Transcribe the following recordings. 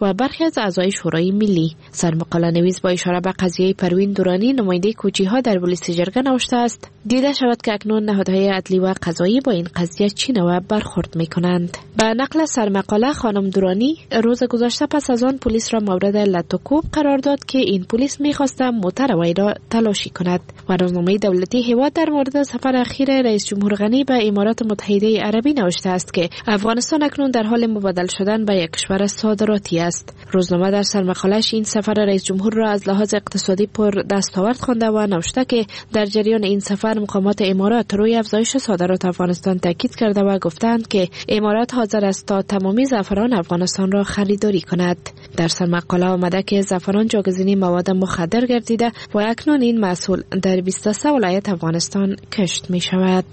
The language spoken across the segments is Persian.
و برخی از اعضای شورای ملی. سرمقاله نویس با اشاره به قضیه پروین درانی نماینده کوچی‌ها در پلیس جرگه نوشته است: دیده شود که اکنون نهادهای عدلی و قضایی با این قضیه چی نوع برخورد می‌کنند. به نقل سرمقاله خانم درانی روز گذشته پس از آن پلیس را مورد علت و کوب قرار داد که این پلیس می‌خواسته موتر وی را تلاشی کند و روزنامه دولتی هیواد در مورد سفر اخیر رئیس جمهور غنی به امارات متحده عربی نوشته است که افغانستان اکنون در حال مبادله شدن به یک کشور صادراتی است. روزنامه در سرمقاله‌اش این سفر رئیس جمهور را از لحاظ اقتصادی پر دستاورد خوانده و نوشته که در جریان این سفر مقامات امارات روی افزایش صادرات افغانستان تاکید کرده و گفتند که امارات حاضر است تا تمامی زعفران افغانستان را خریداری کند. در سرمقاله آمده که زعفران جایگزین مواد مخدر گردیده و اکنون این محصول در 23 ولایت افغانستان کشت می شود.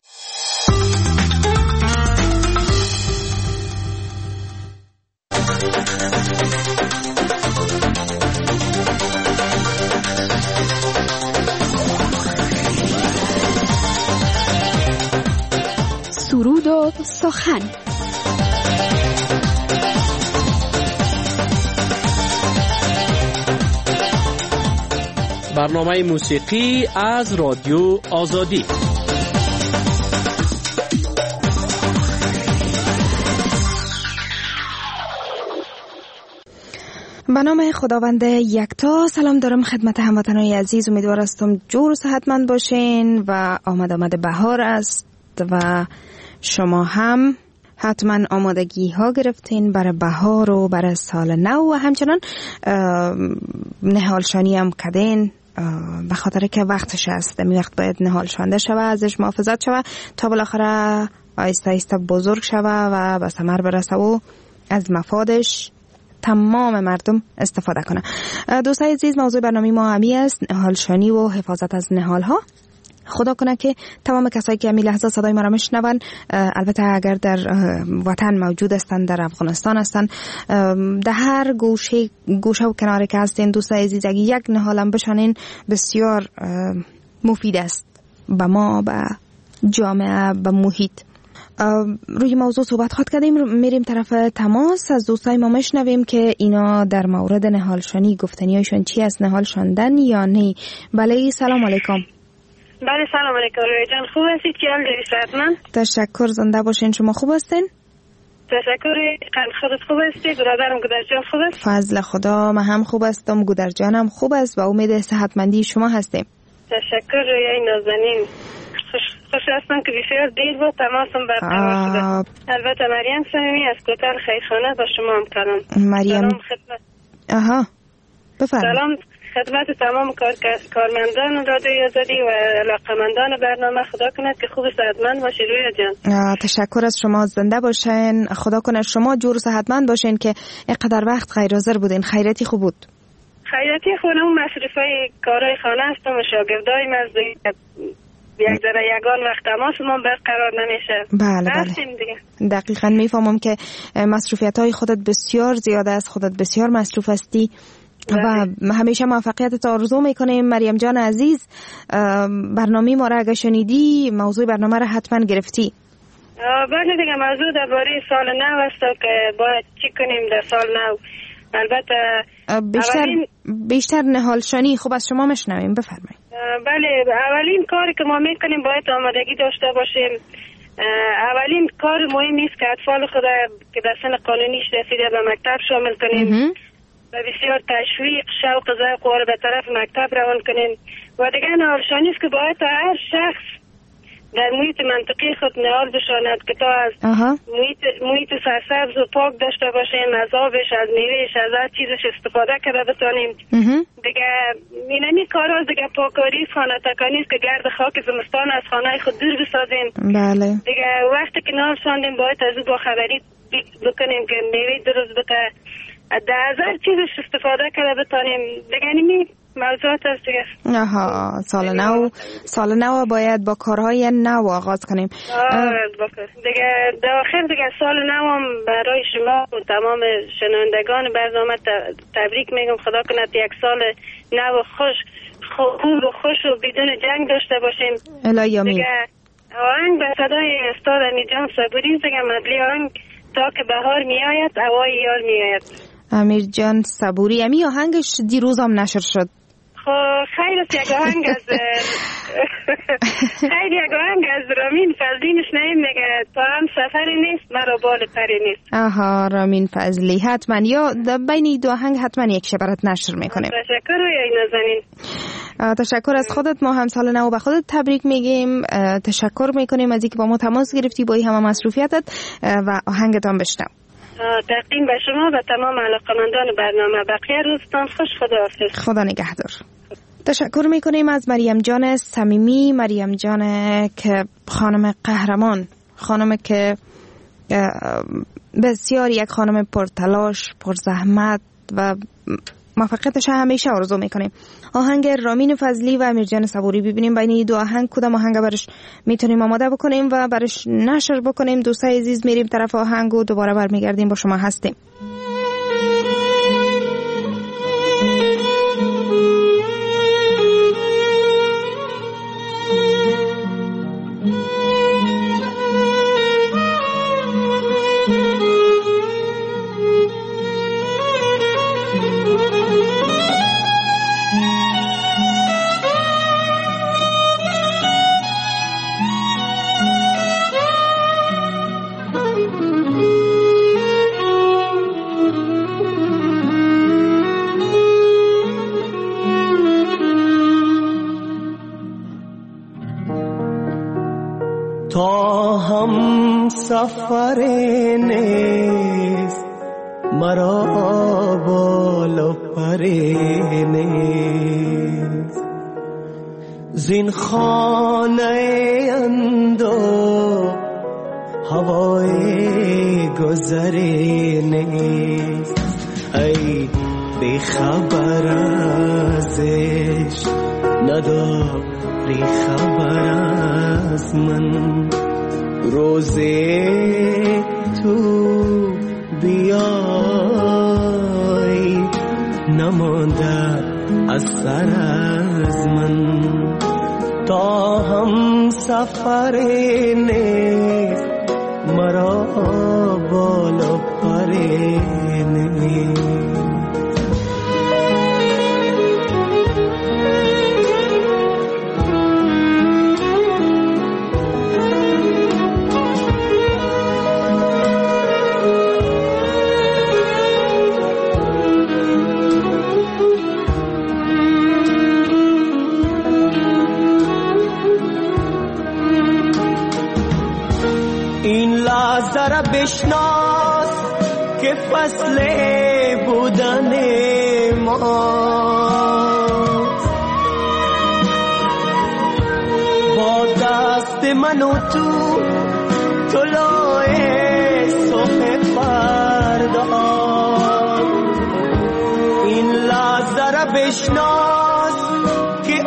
سرود و سخن. برنامه موسیقی از رادیو آزادی. به نام خداوند یکتا. سلام دارم خدمت هموطنان عزیز. امیدوار هستم جور و صحتمند باشین و آمد بهار است و شما هم حتما آمادگی ها گرفتین برای بهار و برای سال نو و همچنان نهالشانی هم کردین به خاطر که وقتش است. می وقت باید نهال شانده شوه، ازش محافظت شوه تا بالاخره آیسته آیسته بزرگ شوه و به ثمر برسه و از مفادش تمام مردم استفاده کنه. دوستای عزیز، موضوع برنامه ما همی است نهالشانی و حفاظت از نهال ها. خدا کنه که تمام کسایی که همین لحظه صدای ما را میشنون، البته اگر در وطن موجود هستند، در افغانستان هستند، در هر گوشه و کناری که هستین، دوستای عزیز، اگه یک نهالم بشانین بسیار مفید است به ما، به جامعه، به محیط. روی موضوع صحبت خواهد کردیم. میریم طرف تماس. از دوستای ما میشنویم که اینا در مورد نهالشانی گفتنیاشون چی است، نهال شاندن یا نه. بله، سلام علیکم. بله سلام علیکم. روی جان خوب هستید؟ که حال داری صحتمند؟ تشکر، زنده باشین. شما خوب هستین؟ تشکر. خودت خوب هستی؟ برادرم گودر جان خوب است؟ فضل خدا، من هم خوب هستم، گودر جانم خوب است و امید صحتمندی شما هستیم. تشکر روی نازنین. خوش هستم که بسیار دیر بود تماسم برقرار شده. البته مریم صمیمی از کوتل خیرخانه با شما هم کردم. مریم. سلام خدمت. آها، بفرمایید. سلام خدمت تمام کارمندان رادیوی آزادی و علاقه‌مندان برنامه. خدا کند که خوب صحتمند باشی رویا جان. تشکر از شما، زنده باشین. خدا کنه شما جور صحتمند باشین که اینقدر وقت غیر حاضر بودین. خیراتی خوب بود؟ خیراتی خونه و مصرفای کارهای خانه هستم و شاگردای مزدی یک ذره یگان وقت تماسمون برقرار نمیشه. بله دیگه. دقیقاً میفهمم که مصروفیت‌های خودت بسیار زیاده است، خودت بسیار مصروف هستی و همیشه موفقیتت آرزو میکنیم. مریم جان عزیز، برنامه ما را اگه شنیدی، موضوع برنامه را حتما گرفتی. بله دیگه، موضوع درباره سال نو است که باید چی کنیم در سال نو. البته بیشتر نهالشانی. خوب از شما میشنویم، بفرمایید. بله، اولین کاری که ما میکنیم باید آمادگی داشته باشیم. اولین کار مهمی است که اطفال خود که در سن قانونیش رسیده به مکتب شامل کنیم و بسیار تشویق، شوق، ذوق و به طرف مکتب روان کنیم. و دیگه نهالشانی است که باید هر شخص در محیط منطقی خود نهال بشاند که تا از محیط سرسبز و پاک داشته باشیم، از آبش، از میوهش، از هر چیزش استفاده کرده بتانیم. دیگه اینمی کارا دیگه پاکاری، خانه تکانی است که گرد خاک زمستان از خانه خود دور بسازیم. بله. دیگه وقتی که نهال شاندیم باید از او با خبری بکنیم که میوه درست بته، از هر چیزش استفاده کرده بتانیم. دیگه اینمی موضوعات است دیگه. سال نو باید با کارهای نو آغاز کنیم. دیگه داخل دیگه سال نو هم برای شما و تمام شنوندگان برنامه تبریک میگم. خدا کند یک سال نو خوب و خوش و بدون جنگ داشته باشیم. الهی آمین. دیگه آهنگ به صدای استاد امیجان صبوری دیگه مدلی آهنگ تا که بهار می آید هوای یار می آید. امیر جان صبوری. امی آهنگش دیروز هم نشر شد. خیر است یک آهنگ از خیر یک آهنگ از رامین فضلی میشنیم، میگه تا هم سفری نیست مرا بال پری نیست. آها، رامین فضلی. حتما یا بین دو آهنگ حتما یک شبرت نشر میکنیم. تشکر یا نازنین. تشکر از خودت. ما هم سال نو به خودت تبریک میگیم. تشکر میکنیم از اینکه با ما تماس گرفتی با این همه مصروفیتت و آهنگتان بشنم. تقدیم به شما و تمام علاقمندان برنامه. بقیه روزتان خوش. خداحافظ. خدا نگهدار. تشکر میکنیم از مریم جان صمیمی. مریم جان که خانم قهرمان، خانم که بسیار یک خانم پرتلاش، پرزحمت و موفقیتش همیشه آرزو میکنیم. آهنگ رامین فضلی و امیرجان صبوری. ببینیم بین این دو آهنگ کدام آهنگ برش میتونیم آماده بکنیم و برش نشر بکنیم. دوستای عزیز میریم طرف آهنگ و دوباره برمیگردیم با شما هستیم. تا هم سفر نیست مرا بال و پر نیست، زین خانه اندو هوای گذر نیست. ای بی خبر ازش نداری خبر از من، روزی تو بیای نمانده اثر از من. تا هم سفر نیست مرا بال و پر نیست. ذره بشناس که فصل بودن ماست، با دست من و تو طلوع صبح فردا. این لحظه را بشناس که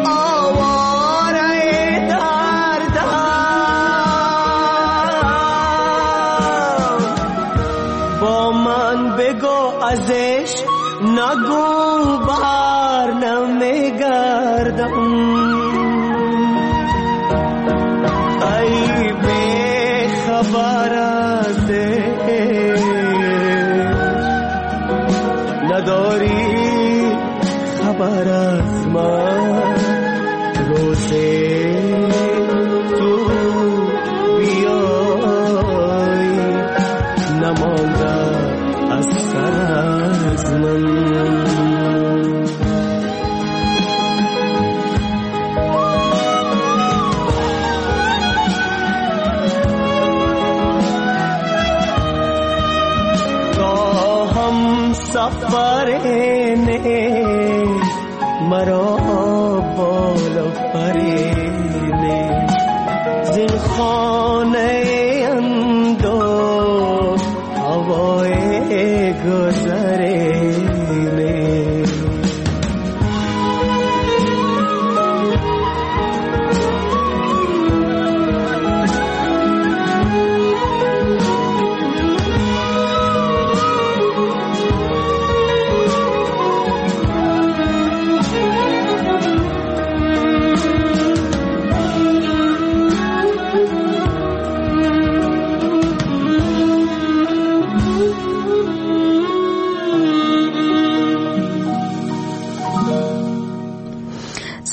ازش نگو بر نمیگردم. ای بی خبر ازش نداری خبر از من، روزی تو بیای نمانده اثر از من. تا هم سفر نیست مرا بال و پر نیست، زین خانه اندو هوای گذر نیست.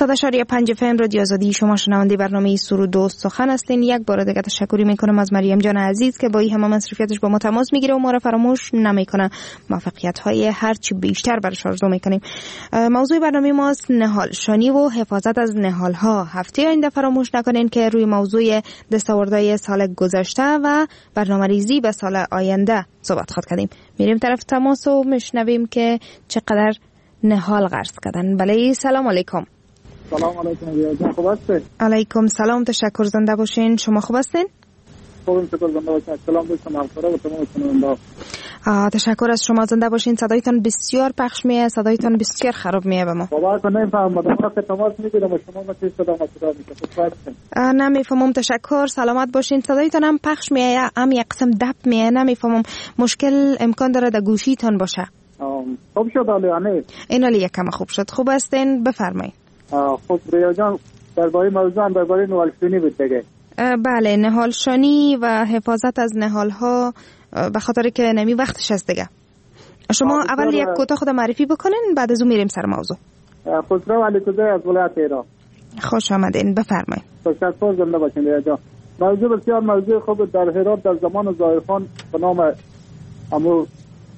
100.5 FM رادیو آزادی. شما شنونده برنامه سرود و سخن هستین. یک بار دیگه تشکری میکنم از مریم جان عزیز که با این همه مصرفیتش با ما تماس میگیره و ما را فراموش نمیکنه. موفقیت های هر چی بیشتر برش آرزو میکنیم. موضوع برنامه ماست نهال شانی و حفاظت از نهال ها. هفته آینده فراموش نکنین که روی موضوع دستاوردهای سال گذشته و برنامه‌ریزی به سال آینده صحبت کردیم. میریم طرف تماس و میشنویم که چقدر نهال غرس کردن. بله، سلام علیکم. سلام علیکم. خوب هستین؟ علیکم سلام، تشکر، زنده باشین. شما خوب هستین؟ خوبم، شکر، زنده باشین. سلام دوستان همکارا و تمام شنوندا. تشکر از شما، زنده باشین. صدایتان بسیار پخش میه، صدایتان بسیار خراب میه به ما. باور کنید نمیفهمم. ما که تماس میگیرم و شما مثل صدا میشه. خوب هستین؟ نمیفهمم. تشکر، سلامت باشین. صدایتان هم پخش میه، هم یک قسم دب میه. نمیفهمم. مشکل امکان داره در گوشیتان باشه. خوب شد علی. این علی یکم خوب شد. خوب هستین؟ بفرمایید. خب ریا جان، درباره موضوع درباره نهالشانی بود دیگه. بله، نهالشانی و حفاظت از نهال ها، به خاطر که نمی وقتش است دیگه. شما اول یک کوتاه خود معرفی بکنین، بعد از اون میریم سر موضوع. خسرو علی کوزه از ولایت ایران. خوش آمدین، بفرمایید. تشکر، زنده باشین ریا جان. موضوع بسیار موضوع خوب. در هرات در زمان ظاهرخان به نام امو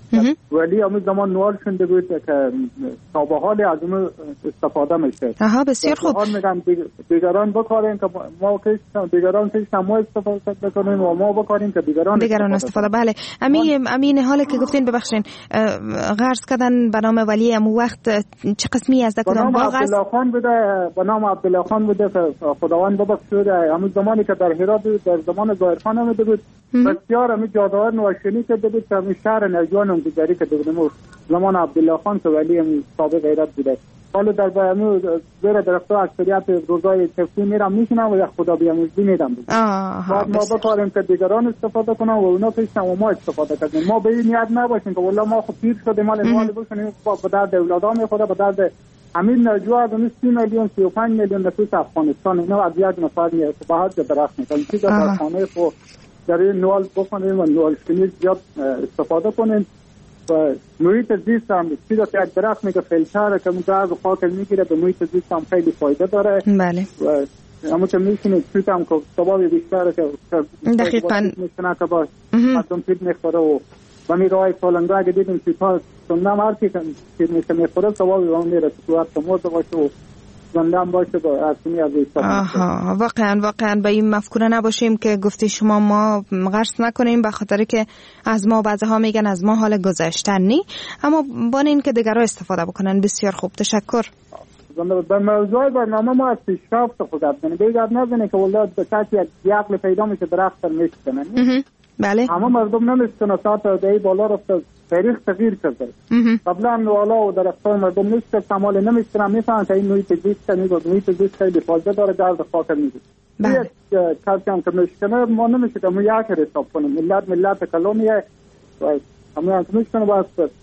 ولی همون زمان نوال شده بود که تا به حال از اون استفاده میشه. بسیار خوب. میگم دیگران بکارین که ما که دیگران که ما استفاده بکنیم و ما بکاریم که دیگران استفاده. بله، امین حالی که گفتین، ببخشین، غرس کردن به نام ولی امو وقت چه قسمی از کدام باغ است؟ به نام عبدالله خان بوده که خداوند ببخشید. همون زمانی که در هرات در زمان ظاهرخان آمده بود، بسیار همین جاده‌ها نوشنی کرده بود که همین شهر نجوان گذاری که دوم زمان عبدالله خان که ولی هم سابق غیرت بوده. حالا در بیامو زیر درخت‌ها اکثریت روزای تفسیر میرم میشنم و یک خدا بیاموزی میدم. بعد ما بکاریم که دیگران استفاده کنن و اونا پیشن و ما استفاده کنیم. ما به این نیت نباشیم که والله ما خود پیر شده مال بکنیم به درد اولادام میخوره، به درد همین نجوا از 30 میلیون 35 میلیون نفوس افغانستان اینا از یک نفر میاد که به حد درخت میکنن. چیزا در خانه خود در این نوال بکنیم و نوالشکنی زیاد استفاده کنیم و محیط زیست هم چیزا که یک درخت میگه فیلتر که گاز و خاک میگیره به محیط زیست هم خیلی فایده داره. بله. و همون که میشینید توت هم که ثواب بیشتره که دقیقاً میشنه که با مردم توت میخوره و من راه سالنگاه اگه دیدیم توت سندم هر کی که میخوره ثوابی به اون میره تو وقت موضوع باشه و زندان باشه با ارسمی از واقعا به این مفکوره نباشیم که گفتی شما ما غرس نکنیم به خاطر که از ما بعضها میگن از ما حال گذشتن نی، اما بانین که دیگرها استفاده بکنن. بسیار خوب، تشکر. به موضوع برنامه ما از پیشرفت خودت کنیم. دیگر نزنه که والله به کسی یک عقل پیدا میشه درخت تر میشکنن. بله. همه مردم نمیشکنه ساعت دهی بالا رفته تاریخ تغییر کرده. قبلا نوالا و درختای مردم میشکن سمال نمیشکنن، میفهمن که این محیط زیست نیست. محیط زیست خیلی فایده داره، درد خاطر میده. یک کسی هم که میشکنه ما نمیشه که ما یک حساب کنیم. ملت کلونیه و همه که میشکنه باید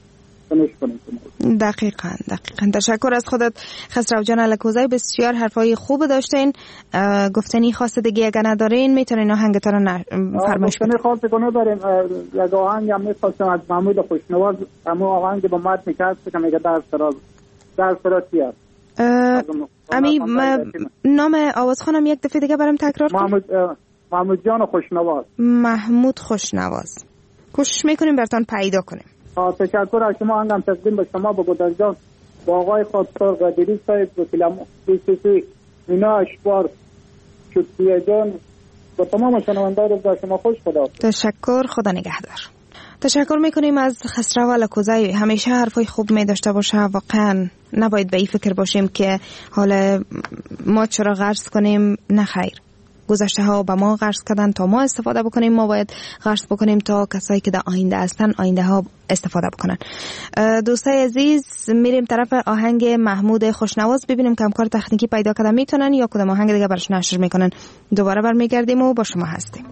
دقیقاً. تشکر از خودت خسرو جان الکوزی. بسیار حرفای خوب داشتین. گفتنی خاص دیگه اگه ندارین میتونین آهنگتون رو فرمایش کنین. گفتنی خاص دیگه نداریم. یک آهنگ هم میخواستم از محمود خوشنواز، اما آهنگ با مد میکرد که میگه در سراتی هست. امی نام آوازخانم یک دفعه دیگه برام تکرار کن. محمود جان خوشنواز. محمود خوشنواز. کوشش میکنیم براتون پیدا کنیم. تشکر از شما. هنگام تقدیم به شما، به گودرجان، با آقای خاطر قدیری صاحب، به فیلم بیسیسی اینا اشبار شکریه جان، با تمام شنوندگان رو شما خوش خدا. تشکر، خدا نگهدار. تشکر میکنیم از خسرو الکوزی. همیشه حرفای خوب می داشته باشه. واقعا نباید به این فکر باشیم که حالا ما چرا غرس کنیم. نه خیر، گذشته ها با ما غرس کردن تا ما استفاده بکنیم. ما باید غرس بکنیم تا کسایی که در آینده هستن آینده ها استفاده بکنن. دوستای عزیز، میریم طرف آهنگ محمود خوشنواز ببینیم که همکار تکنیکی پیدا کردن میتونن یا کدام آهنگ دیگه برش نشر میکنن. دوباره برمیگردیم و با شما هستیم.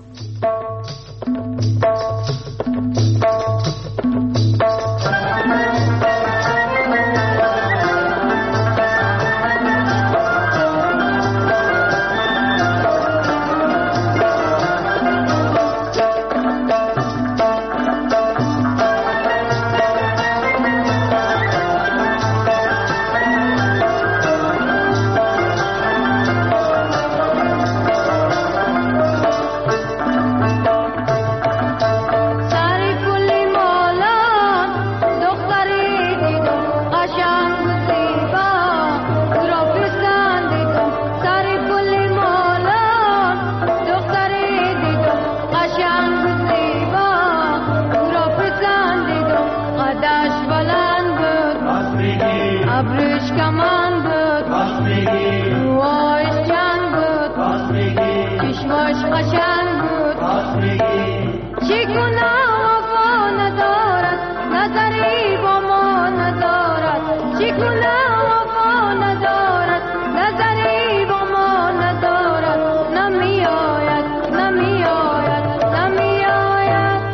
ابرش کمان بود روایش جنگ بود چشماش قشنگ بود چگونه وفا ندارد نظری با ما ندارد چگونه وفا ندارد نظری با ما ندارد نمی آید نمی آید نمی آید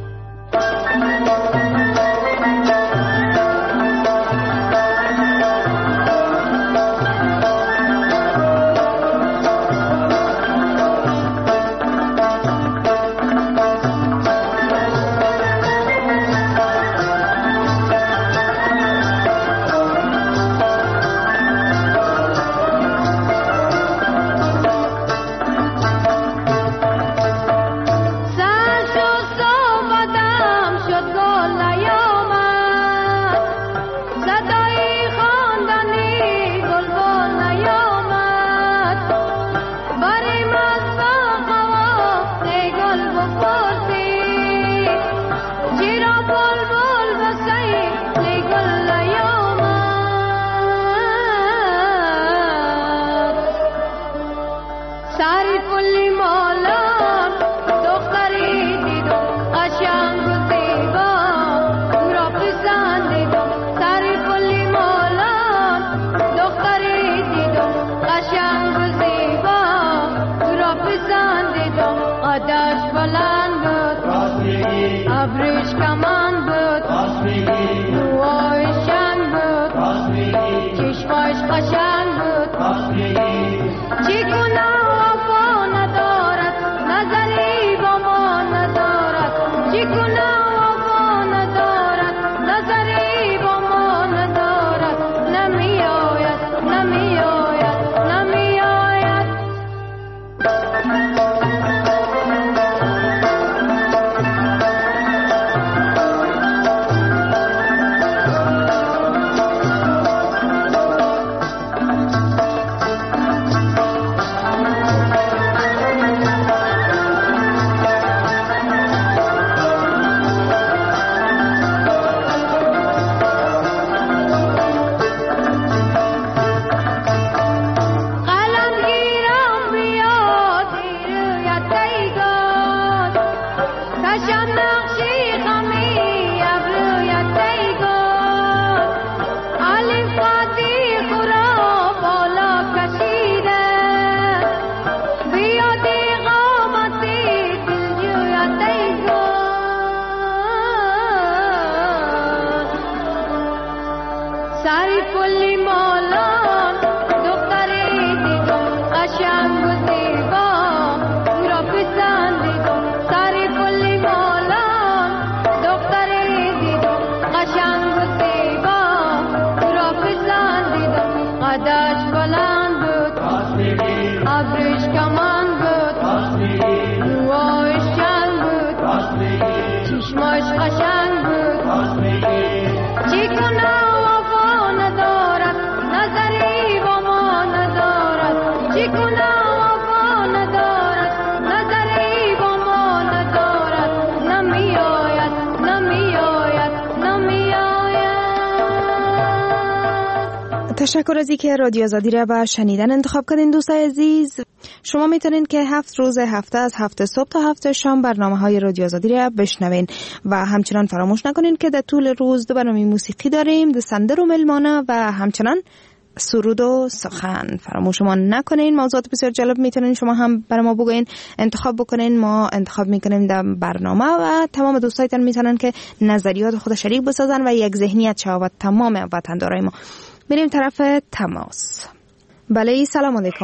تشکر از اینکه رادیو آزادی را به شنیدن انتخاب کردین دوستای عزیز. شما میتونین که 7 روز هفته از 7 صبح تا 7 شام برنامه‌های رادیو آزادی را بشنوین و همچنان فراموش نکنین که در طول روز دو برنامه موسیقی داریم، دسندر و ملمانه و همچنان سرود و سخن. فراموش ما نکنین. موضوعات بسیار جالب میتونین شما هم برای ما بگوین، انتخاب بکنین، ما انتخاب میکنیم در برنامه و تمام دوستایتان میتونن که نظریات خود شریک بسازن و یک ذهنیت شاوت تمام وطندارای ما. بریم طرف تماس. بله سلام علیکم.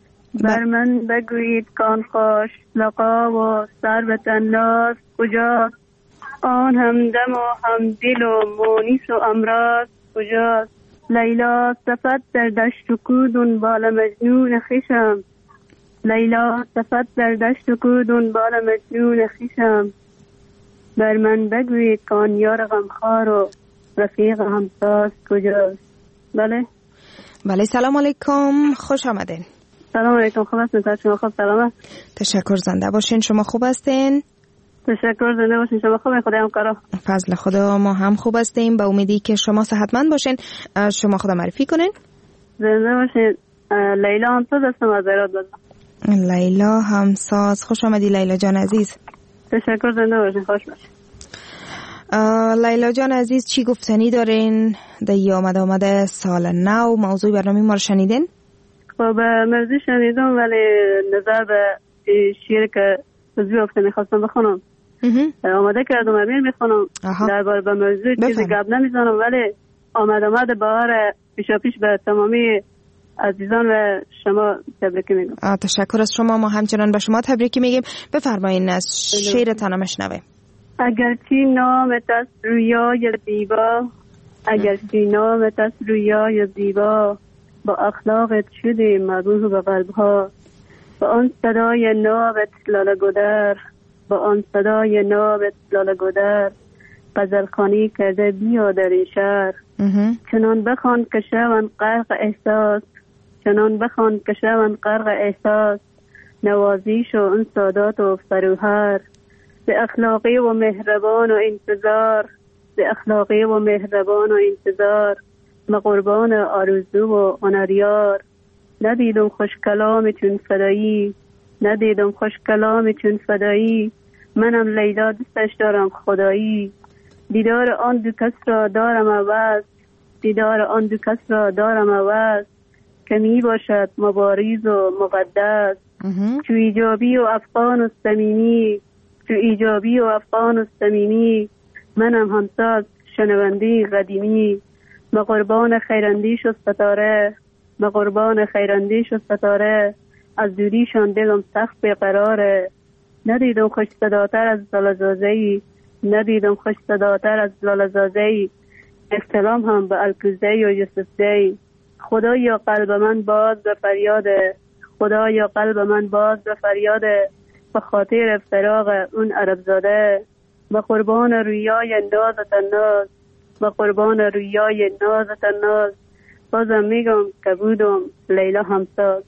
بر من بگویید کان خوش لقا و ثروت الناس کجاست؟ آن همدم و همدل و مونس و امراض کجاست؟ لیلا صفت در دشت و کو دنبال مجنون خویشم، لیلا صفت در دشت و کو دنبال مجنون خویشم. بر من بگویید کان یار غمخوار و رفیق همساز کجاست؟ بله بله سلام علیکم، خوش آمدین. سلام علیکم، خوب هستین؟ شما خوب سلامت؟ تشکر، زنده باشین. شما خوب هستین؟ تشکر، زنده باشین. شما خوبین؟ خدا همکارا. فضل خدا، ما هم خوب هستیم. با امیدی که شما صحتمند باشین. شما خدا معرفی کنین. زنده باشین. لیلا همساز هستم از ایراد بازم. لیلا همساز، خوش آمدی لیلا جان عزیز. تشکر، زنده باشین. خوش باشین. لیلا جان عزیز، چی گفتنی دارین در ی آمده سال نو؟ موضوع برنامه ما رو شنیدین؟ خب موضوع شنیدم، ولی نظر به شعر که موضوع افته میخواستم بخونم آماده کردم، امیر میخونم. درباره به موضوع چیزی گپ نمیزنم، ولی آمد بهار پیشاپیش به تمامی عزیزان و شما تبریک میگم. تشکر از شما. ما همچنان به شما تبریک میگیم. بفرمایین از شعرتان مشنویم. اگرچه نامت است رویای زیبا، اگرچه نامت است رویای زیبا، با اخلاقت شده مبوح به قلبها. با آن صدای نابت لاله گدر، با آن صدای نابت لاله گدر، غزلخوانی کرده بیا در این شهر. چنان بخوان که شون غرق احساس، چنان بخوان که شون غرق احساس، نوازیش و اون سادات و فروهر. به اخلاقی و مهربان و انتظار، به اخلاقی و مهربان و انتظار، مقربان آرزو و هنریار. ندیدم خوش کلام چون فدایی، ندیدم خوش کلام چون فدایی، منم لیلا دوستش دارم خدایی. دیدار آن دو کس را دارم عوض، دیدار آن دو کس را دارم عوض، که می باشد مبارز و مقدس. چو ایجابی و افغان و صمیمی، چو ایجابی و افغان و صمیمی، منم همساز شنوندی قدیمی. مقربان خیراندیش و ستاره، مقربان خیراندیش و ستاره، از دوریشان دلم سخت بیقراره. ندیدم خوش صداتر از لاله‌زازه‌ای، ندیدم خوش صداتر از لاله‌زازه‌ای، استلام هم به الکوزه‌ای و یوسفزه‌ای. خدایا قلب من باز به فریاده، خدایا قلب من باز به فریاده، به خاطر فراق اون عربزاده. به قربان رویای نازت ناز، به قربان رویای نازت ناز، بازم میگم که بودم لیلا همساز.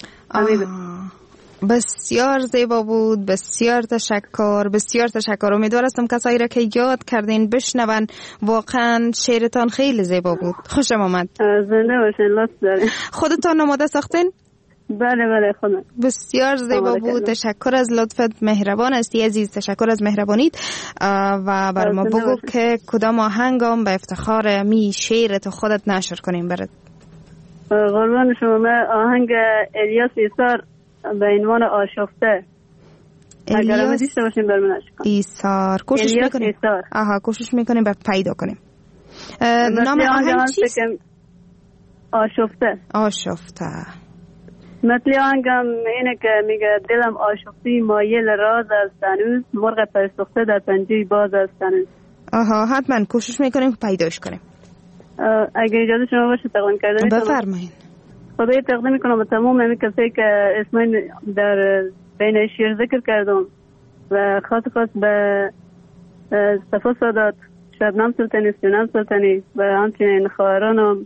بسیار زیبا بود. بسیار تشکر، بسیار تشکر. امیدوار هستم کسایی را که یاد کردین بشنون. واقعا شعرتان خیلی زیبا بود. خوشم آمد. زنده باشین. لطف دارین. خودتان آماده ساختین؟ بله خودم. بسیار زیبا بود. تشکر از لطفت. مهربان هستی عزیز. تشکر از مهربانیت. و بر ما بگو که کدام آهنگم به افتخار می شعرت خودت نشر کنیم برد. قربان شما. من آهنگ الیاس ایثار به عنوان آشفته، اگر ما دیشته باشیم برمونش کنم. ایثار کوشش میکنیم. کوشش میکنیم و پیدا کنیم. نام آهنگ چیست؟ آشفته. آشفته. مثل آهنگم اینه که میگه دلم آشفتی مایل راز است هنوز، مرغ پرسخته در پنجه باز است هنوز. حتما کوشش میکنیم پیداش کنیم. اگر اجازه شما باشه تقدیم کردم. بفرمایید. خدای تقدیم میکنم به تمام همین کسایی که اسمین در بین شعر ذکر کردم و خاص به صفا سادات، شبنم سلطانی، سینم سلطانی و همچنین خواهرانم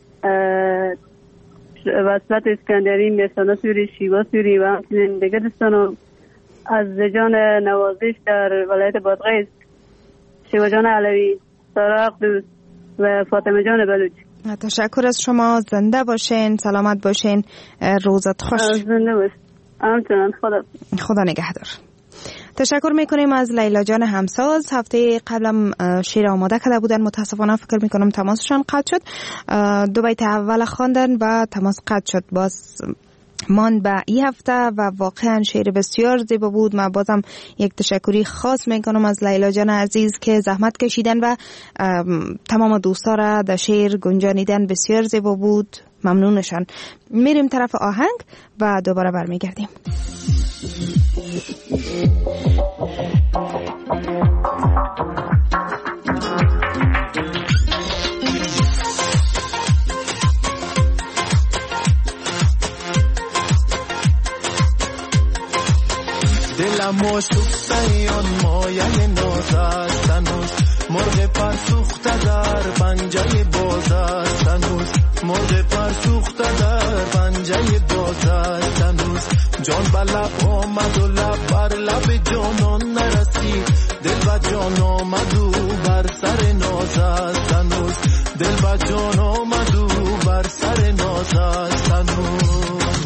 وصلت اسکندری، میرسانا سوری، شیوا سوری و همچنین دیگه دوستانم از جان نوازش در ولایت بادغیس، شیوا جان علوی، سارا اقدوس و فاطمه جان بلوچ. تشکر از شما. زنده باشین، سلامت باشین، روزت خوش. زنده باش. همچنان. خدا نگهدار. تشکر میکنیم از لیلا جان همساز. هفته قبلم شعر آماده کرده بودن، متاسفانه فکر میکنم تماسشان قطع شد. دو بیت اول خواندن و تماس قطع شد. باز ماند به این هفته و واقعا شعر بسیار زیبا بود. من بازم یک تشکری خاص میکنم از لیلا جان عزیز که زحمت کشیدن و تمام دوستا را در شعر گنجانیدن. بسیار زیبا بود. ممنونشان. میریم طرف آهنگ و دوباره برمیگردیم. دلم آشفته آن مایه ناز است هنوز، مرغ پر سوخته در پنجه باز است هنوز، مرغ پر سوخته در پنجه باز است هنوز. جان به لب آمد و لب بر لب جانان نرسید، دلبر جان آمد و بر سر ناز است هنوز.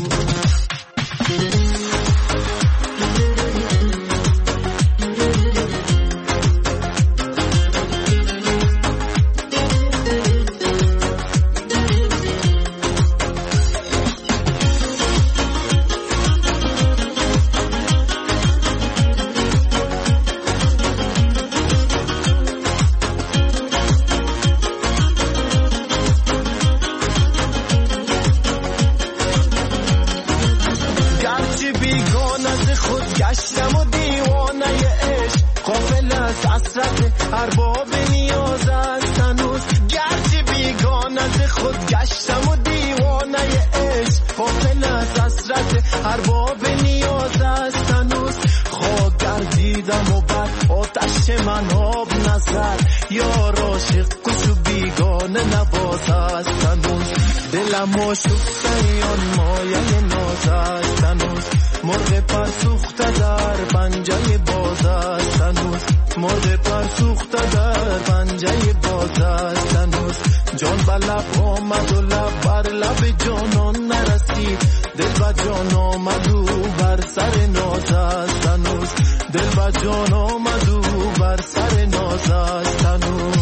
ارباب نیاز است هنوز، گرچه بیگانه از خود گشتم و دیوانه عشق، غافل از حسرت ارباب نیاز است هنوز. خاک گردیدم و بر آتش من آب نظر، یار عاشق کش و بیگانه نواز است هنوز. دلم آشفته آن مایه ناز است هنوز، مرغ پر سوخته در پنجه باز است هنوز، مرغ پر سوخته در پنجه باز است هنوز. جان به لب آمد و لب بر لب جانان نرسید، دل به جان آمد و بر سر ناز است هنوز، دل به جان آمد و بر سر ناز است هنوز.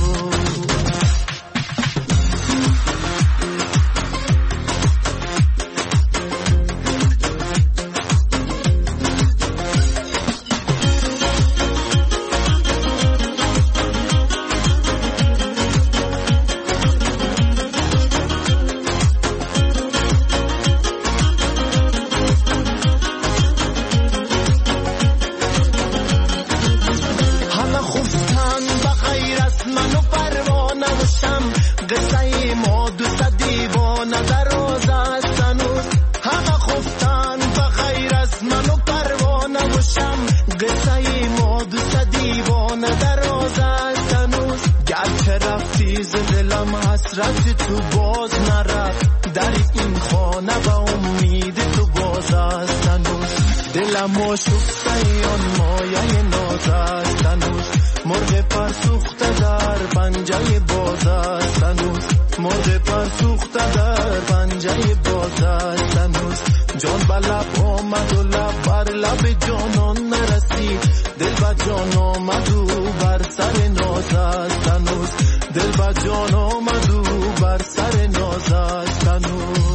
حسرت تو باز نرفت، در این خانه با امید تو باز است هنوز. دلم آشفته آن مایه ناز است هنوز، مرغ پر سوخته در پنجه باز است هنوز، مرغ پر سوخته در پنجه باز است هنوز. جان به لب آمد و لب بر لب جانان نرسید، دل به جان آمد و بر سر ناز است هنوز، دل به جان آمد و بر سر ناز است هنوز.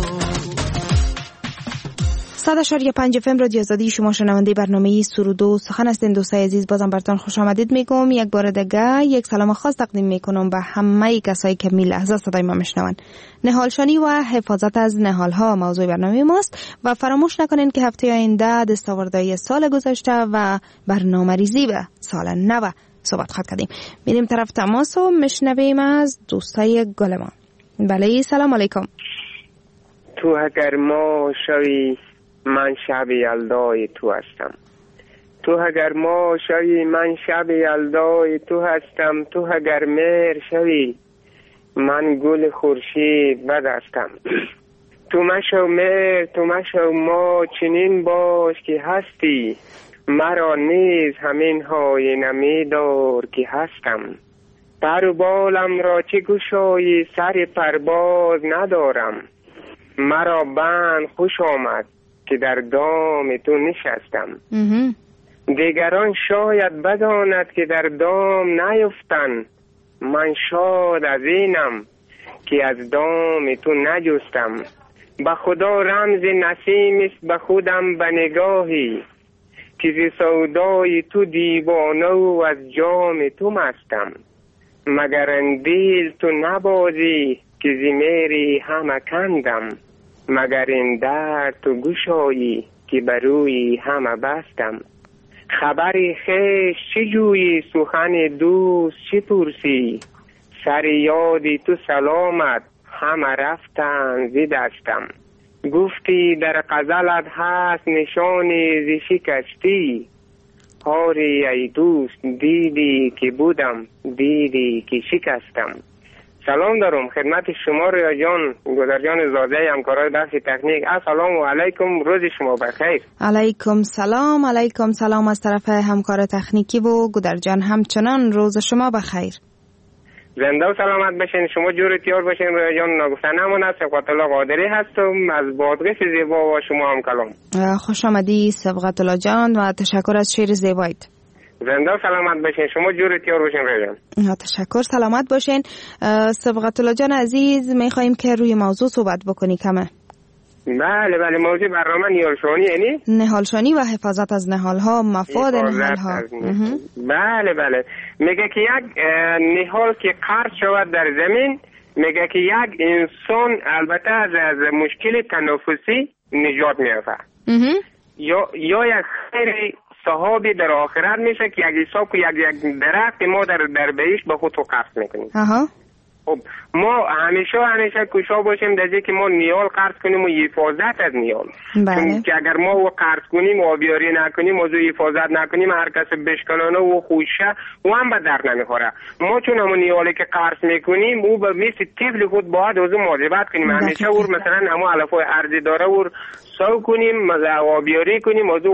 100.5 FM رادیو آزادی، شما شنونده برنامه سرود و سخن هستین. دوستای عزیز، بازم براتون خوش آمدید میگم. یک بار دیگه یک سلام خاص تقدیم میکنم به همه کسایی که می لحظه صدای ما میشنون. نهالشانی و حفاظت از نهالها موضوع برنامه ماست و فراموش نکنین که هفته آینده دستاوردهای سال گذشته و برنامه‌ریزی به سال نو صحبت خواهد کردیم. میریم طرف تماس و میشنویم از دوستای گل ما. بله، سلام علیکم. تو اگر ما شوی من شب یلدای تو هستم، تو اگر ما شوی من شب یلدای تو هستم، تو اگر مهر شوی من گل خورشید بدستم. تو مشو مهر تو مشو ما، چنین باش که هستی، مرا نیز همین های نمیدار که هستم. پر و بالم را چه گشایی سر پرباز ندارم، مرا بند خوش آمد که در دام تو نشستم. دیگران شاید بداند که در دام نیفتن، من شاد از اینم که از دام تو نجستم. به خدا رمز نسیم است به خودم به نگاهی، که ز سودای تو دیوانه و از جام تو مستم. مگر اندیل تو نبازی که ز میری همه کندم، مگر این در تو گشایی که بروی همه بستم. خبری خیش چه جویی سخن دوست چه پرسی، سر یادی تو سلامت همه رفتن زی دستم. گفتی در غزلت هست نشانی زی شکستی، آری ای دوست دیدی که بودم دیدی که شکستم. سلام دارم خدمت شما رویا جان، گذر جان زاده، همکارای بخش تکنیک. السلام علیکم، روز شما بخیر. علیکم سلام. علیکم سلام از طرف همکار تکنیکی و گذر جان همچنان روز شما بخیر. زنده و سلامت بشین. شما جور تیار بشین. رویا جان نگفتنمون است. سبقت الله قادری هستم از بادغیس زیبا و شما هم کلام. خوش آمدی سبقت الله جان و تشکر از شعر زیبایت. زنده و سلامت باشین. شما جور تیار باشین رویا جان. تشکر، سلامت باشین. سبقت الله جان عزیز، میخواییم که روی موضوع صحبت بکنی کمه. بله موضوع برنامه نهالشانی یعنی نهالشانی و حفاظت از نهالها، مفاد نهالها. بله میگه که یک نهال که قرض شود در زمین، میگه که یک انسان البته از مشکل تنفسی نجات میافته یا یک خیر صحابی در آخرت میشه که یک حساب که یک درخت ما در بهشت به خود قرض میکنیم. خب ما همیشه کوشا باشیم در که ما نیال قرض کنیم و حفاظت از نیال. چون که اگر ما و قرض کنیم و آبیاری نکنیم، موضوع حفاظت نکنیم، هر کس بشکنانه و خوشه و هم به در نمیخوره. ما چون همون نیالی که قرض میکنیم او به مثل طفل خود باید از اون مواظبت کنیم. همیشه اور مثلا همون علفای ارزی داره اور سو کنیم، آبیاری کنیم، موضوع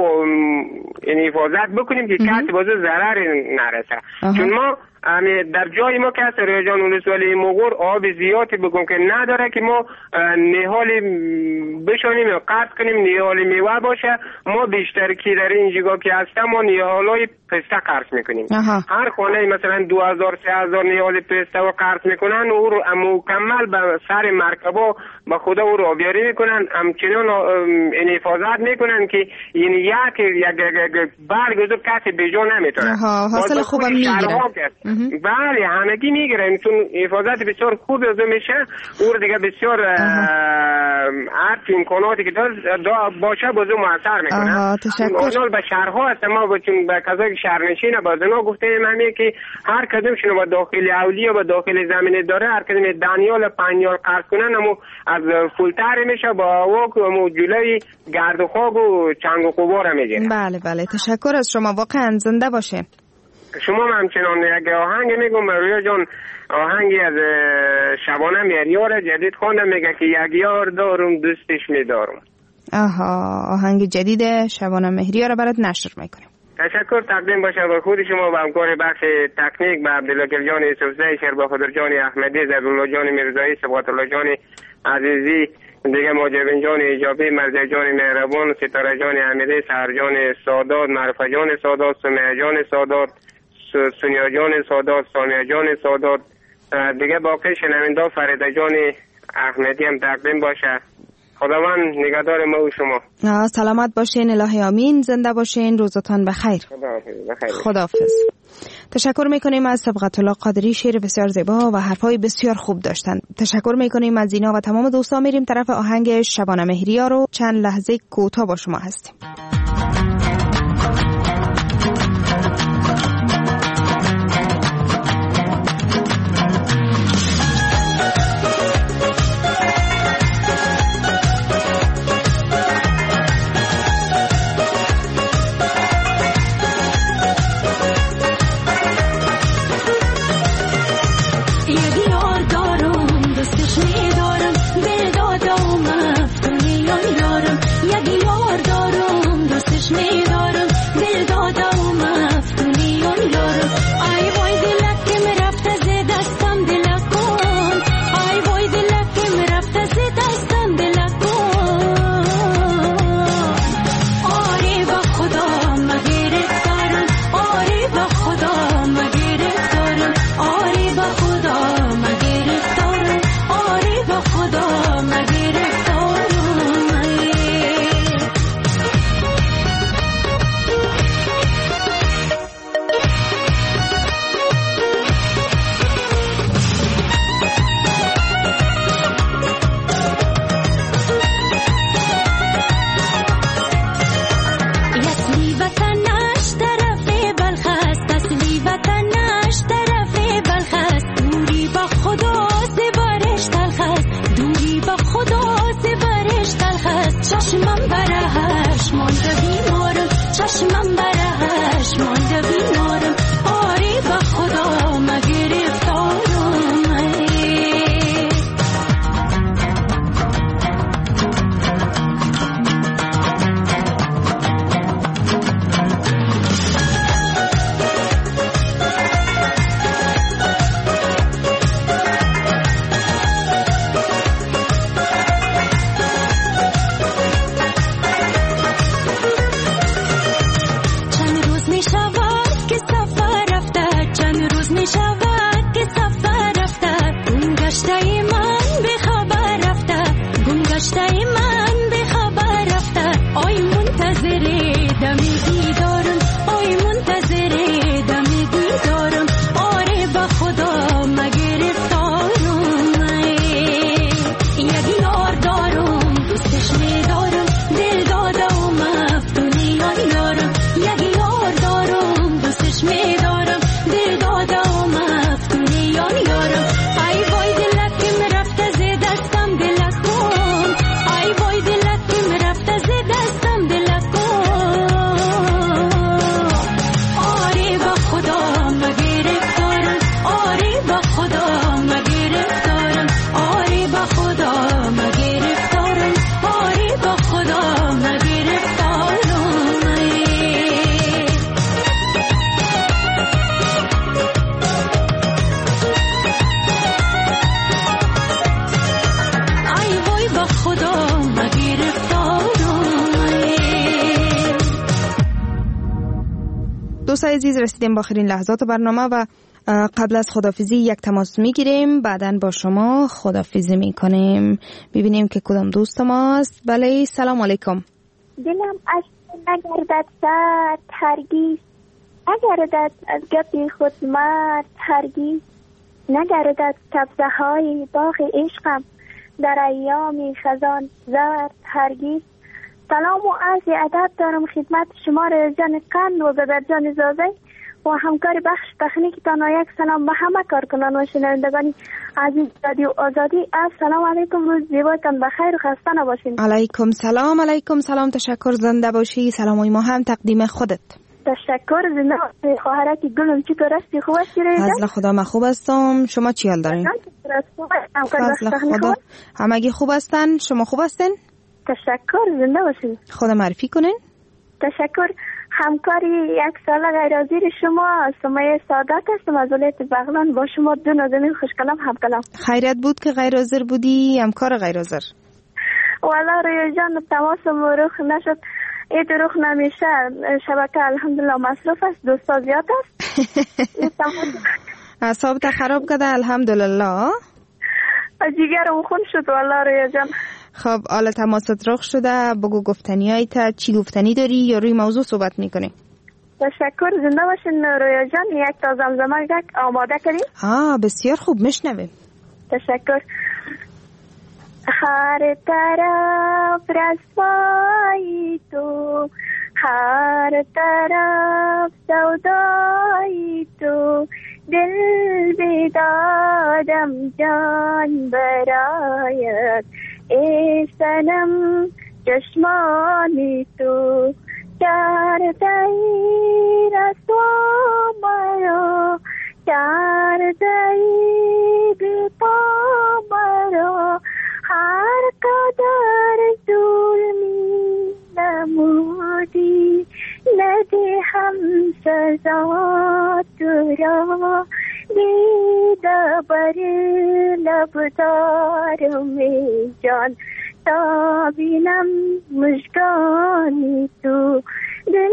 حفاظت بکنیم که کسی موضوع ضرر نرسه. چون ما در جای ما که هست رویا جان ولسوالی مغور آب زیادی بگم که نداره که ما نهالی بشانیم یا قطع کنیم نهالی میوه باشه. ما بیشتر که در این جگاه که هستم ما نهالای پسته قرض میکنیم. هر خانه مثلا 2000-3000 نهال پسته و قرض میکنن و او رو مکمل به سر مرکبا به خدا او رو آبیاری میکنن، همچنان این حفاظت میکنن که یعنی یک برگ از کسی به جا نمیتونه. حاصل خوبم میگیره. بله همگی میگیرن چون حفاظت بسیار خوب از میشه. او دیگه بسیار هر امکاناتی که باشه بازو موثر میکنه. تشکر. به شهرها هست ما چون به کسای شهرنشین بازنا گفتیم همین که هر کدومشون با داخل اولیه و داخل زمینه داره هر کدوم دانیال پنیال قرض کنن همو از فولتر میشه با و جلوی گرد و خاک و چنگ و غبار میگیره. بله تشکر از شما، واقعا زنده باشه. شما همچنان یک آهنگ میگم رویا جان، آهنگی از شبانه مهریار جدید خوندم، میگه که یک یار دارم دوستش میدارم. آهنگ جدید شبانه مهریار برات نشر میکنیم. تشکر تقدیم باشه به خود شما و همکار بخش تکنیک به عبدالله جان یوسفزی، شربا خضر جان احمدی، زبیرالله جان میرزایی، سبقت الله جان عزیزی، دیگه ماجبین جان ایجابی، مرزی جان مهربان، ستاره جان امیری، سهر جان سادات، معرفه جان سادات، سمیه جان سادات، سونیا جان سادات، سامیه جان سادات، دیگه باقی شنونده فریده جان احمدی هم تقدیم باشه. خداوند نگهدار ما و شما. سلامت باشین، الهی آمین، زنده باشین، روزتان بخیر. خداحافظ. تشکر میکنیم از سبقت الله قادری، شعر بسیار زیبا و حرفای بسیار خوب داشتن. تشکر میکنیم از اینا و تمام دوستان. میریم طرف آهنگ شبانه مهریار رو چند لحظه کوتاه با شما هستیم. یک یار دارم دوست عزیز رسیدیم با آخرین لحظات برنامه و قبل از خدافیزی یک تماس میگیریم، بعداً با شما خدافیزی میکنیم. ببینیم که کدام دوست ماست. بله سلام علیکم. دلم از نگردد سرد هرگیز، نگردد از گپ خود مرد هرگیز، نگردد سبزه های باغ عشقم در ایام خزان زرد هرگیز. سلام و عرض ادب دارم خدمت شما رایجان قند و بدرجان زازی و همکار بخش تکنیکتان و یک سلام به همه کارکنان و شنوندگان عزیز رادیو آزادی. السلام علیکم، روز زیبایتان بخیر و خسته نباشین. علیکم سلام. علیکم سلام، تشکر، زنده باشی. سلامای ما هم تقدیم خودت. تشکر. زنده باشی خواهرک گلم، چطور هستی؟ خوب هستی رایجان؟ فضل خدا من خوب هستم، شما چی حال دارین؟ فضل خدا همگی خوب هستن، شما خوب هستین؟ تشکر، زنده باشین. خدا معرفی کنین. تشکر. همکاری یک سال غیرحاضر شما سمیه سعادت هستم از ولایت بغلان، با شما دو نازنین خوشکلام همکلام. خیرت بود که غیرحاضر بودی، همکار غیرحاضر. والا روی جان تماسم رخ نشد، ایت رخ نمیشه، شبکه الحمدلله مصروف است، دوستا زیاد است. اعصابت خراب کرده الحمدلله. جیگرم خون شد والا روی جان. خب حالا تماست رخ شده، بگو گفتنی تا چی گفتنی داری یا روی موضوع صحبت میکنی؟ تشکر، زنده باشین رویا جان. یک تا زمزمه گک آماده کنیم؟ بسیار خوب، میشنویم. تشکر. هر طرف رسوایی تو، هر طرف سودایی تو، دل بدادم جان برایت، ای سنم چشمانی تو، کرده ای رسوا مرا، کرده ای بی پا مرا، هر قدر ظلمی نمودی ندی هم سزا تو را، دیده بر لب دارم ای جان، تا بینم مژگانی تو، دل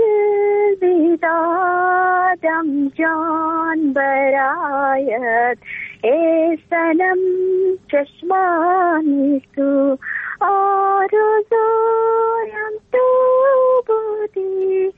بیدادم جان برایت، ای سنم چشمانی تو، آرزویم تو بودی،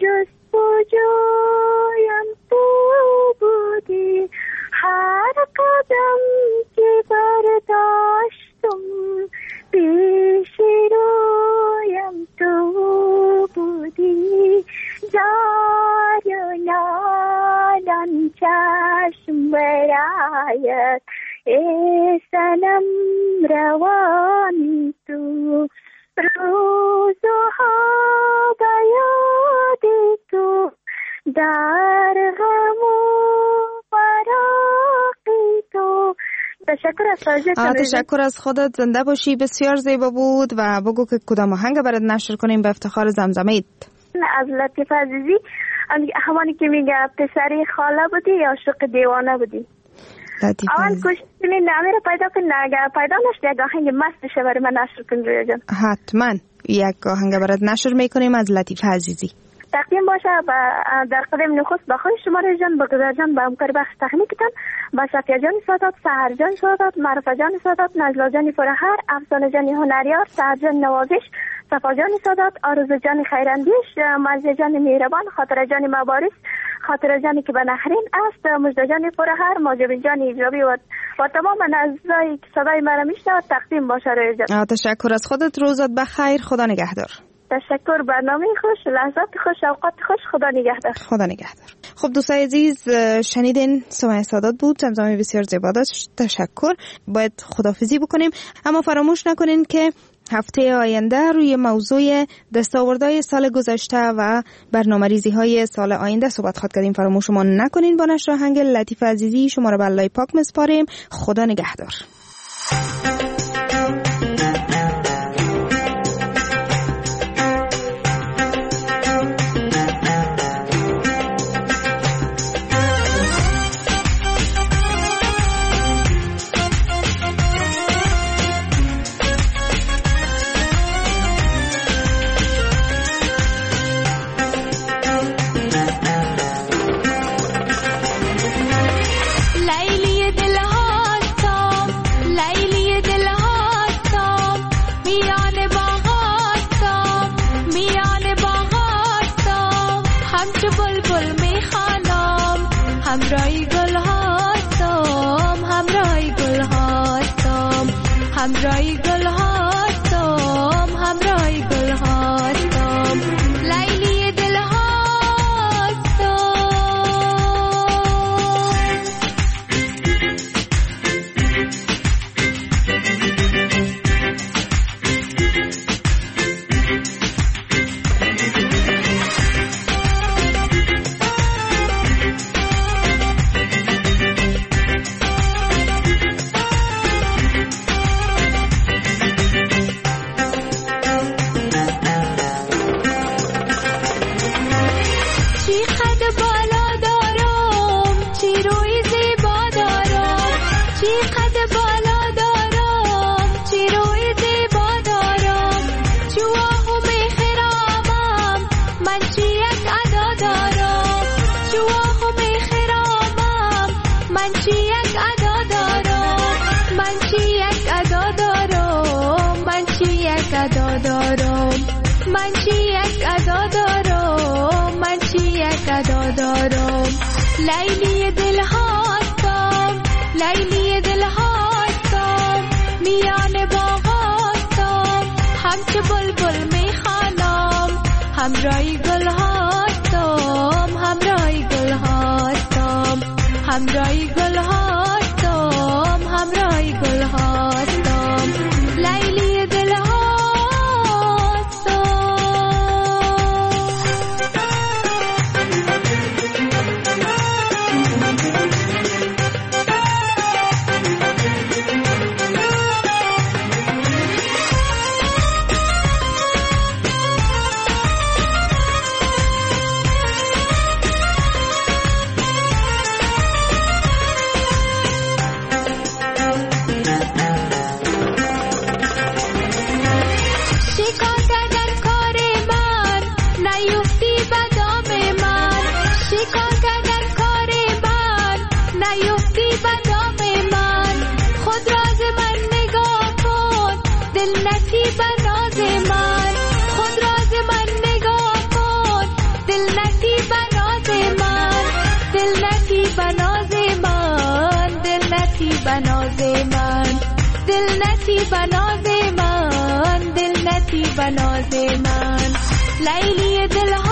جستجویم تو بودی، هر قدم که برداشتم پیش رویم تو بودی، جای و نالان چشم برایت، ای سنم روانی تو، روزها به یاد تو، در غم و فراقی تو. تشکر از توجهتان. تشکر از خودت، زنده باشی. بسیار زیبا بود و بگو که کدام آهنگ برات نشر کنیم به افتخار زمزمه. از لطیفه عزیزی، همانی که میگه پسری خاله بودی یا عاشق دیوانه بودی. آن کشتینی نامی رو پیدا کن، اگر پیدا نشد یک آهنگ مستشه برای من نشر کن رویا جان. حتما یک آهنگ برات نشر میکنیم از لطیفه عزیزی. تقدیم باشه در قدم نخست با خود شما رویا جان، با گذر جان، با همکار بخش تکنیکتان، با صفیه جان سادات، سحر جان سادات، معرفه جان سادات، نجلا جان فرهر، افسانه جان هنریار، سحر جان نوازش، صفا جان سادات، آرزو جان خیراندیش، مزه جان مهربان، خاطر جان مبارز، خاطر جانی که به نهرین است، مجد جان فرهر، ماجب جان ایجابی و تمام نزدایی که صدای مرا میشنود تقدیم باشه روی جان. تشکر از خودت، روزت بخیر، خدا نگهدار. تشکر، برنامه خوش، لحظات خوش، اوقات خوش، خدا نگهدار. خدا نگهدار. خب دوستای عزیز، شنیدین سمیه سادات بود، زمزمه بسیار زیبا داشت. تشکر. باید خداحافظی بکنیم، اما فراموش نکنین که هفته آینده روی موضوع دستاوردهای سال گذشته و برنامه‌ریزی های سال آینده صحبت خواهد کردیم. فراموش شما نکنین. با نشر آهنگ لطیفه عزیزی شما را به الله پاک میسپاریم. خدا نگهدار. همراهی گل هاستم، همراهی گل هاستم، همراهی گل هاستم، همراهی گل هاستم، لیلی دل لیلی دل هاستم، لیلی دل هاستم، میان باغ هاستم، همچه بلبل میخوانم، همراهی گل هاستم، همراهی گل هاستم، همراهی گل هاستم، همراهی گل هاستم، لیلی دل هاستم. بناز من، دل نتی بناز من، لیلی دل